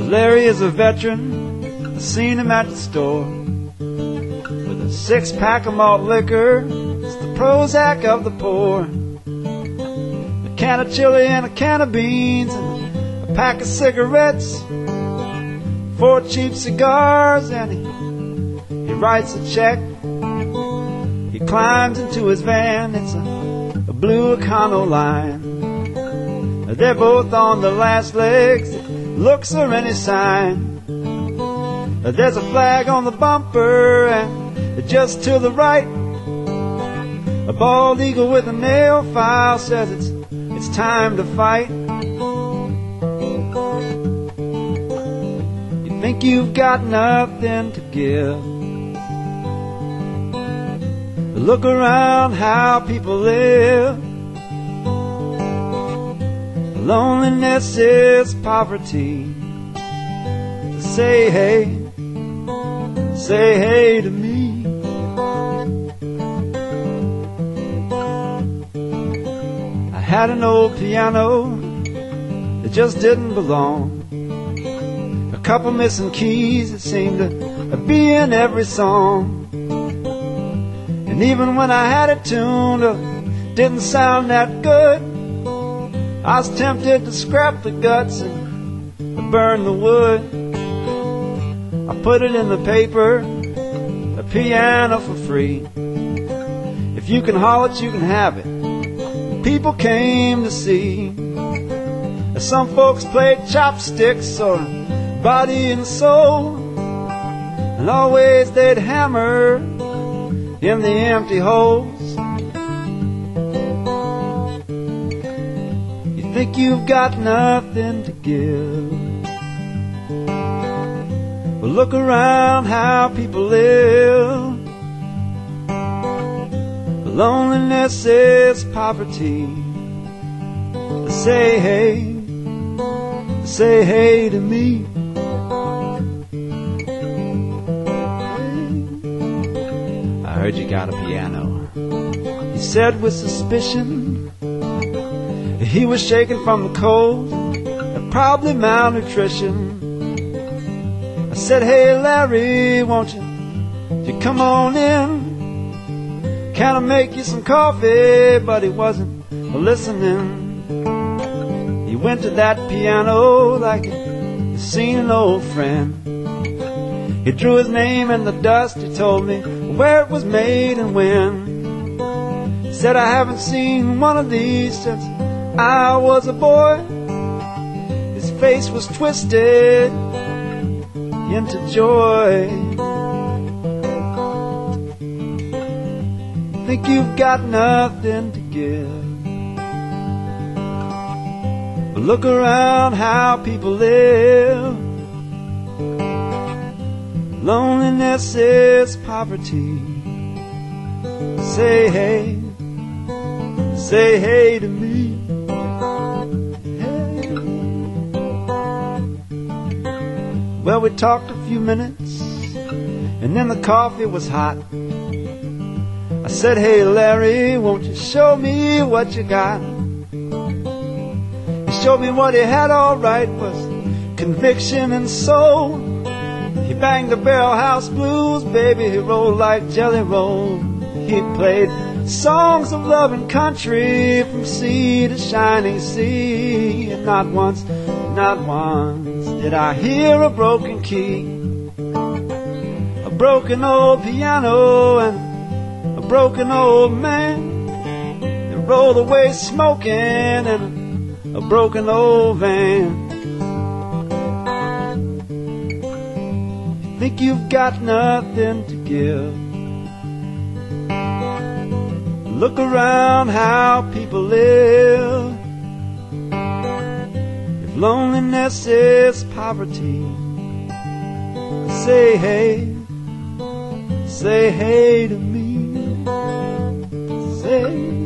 Larry is a veteran. I seen him at the store with a 6-pack of malt liquor. It's the Prozac of the poor. A can of chili and a can of beans and a pack of cigarettes, 4 cheap cigars, and he writes a check. He climbs into his van. It's a blue Econoline. They're both on the last legs. Looks or any sign. There's a flag on the bumper, and just to the right, a bald eagle with a nail file says it's time to fight. You think you've got nothing to give. Look around how people live. Loneliness is poverty. Say hey to me. I had an old piano that just didn't belong. A couple missing keys that seemed to be in every song. And even when I had it tuned, it didn't sound that good. I was tempted to scrap the guts and burn the wood. I put it in the paper, a piano for free. If you can haul it, you can have it. People came to see. Some folks played chopsticks or body and soul, and always they'd hammer in the empty holes. Think you've got nothing to give. Well, look around how people live. Loneliness is poverty. Say hey to me. I heard you got a piano, he said with suspicion. He was shaking from the cold and probably malnutrition. I said, hey Larry, won't you come on in? Can I make you some coffee? But he wasn't listening. He went to that piano like he'd seen an old friend. He drew his name in the dust. He told me where it was made and when. He said, I haven't seen one of these since I was a boy. His face was twisted into joy. Think you've got nothing to give. But look around how people live. Loneliness is poverty. Say hey to me. Well, we talked a few minutes, and then the coffee was hot. I said, hey Larry, won't you show me what you got? He showed me what he had, all right, was conviction and soul. He banged the barrel house blues, baby, he rolled like jelly roll. He played songs of love and country from sea to shining sea. And not once did I hear a broken key. A broken old piano and a broken old man. They rolled away smoking in a broken old van. You think you've got nothing to give. Look around how people live. If loneliness is poverty, say hey to me. Say